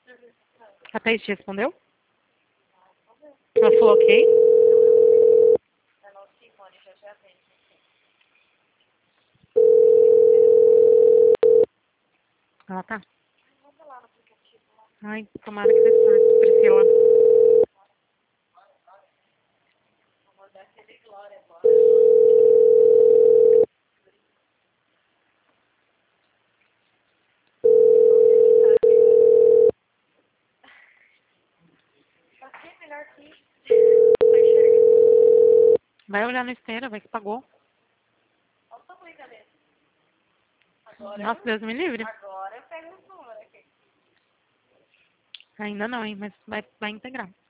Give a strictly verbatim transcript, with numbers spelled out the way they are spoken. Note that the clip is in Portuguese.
A Thaís te respondeu? Ela falou ok? Ela tá? Ai, tomara que dê certo, Priscila. Vai olhar na esteira, vai que pagou. Nossa, Deus me livre. Agora eu pego os números aqui. Ainda não, hein, mas vai, vai integrar.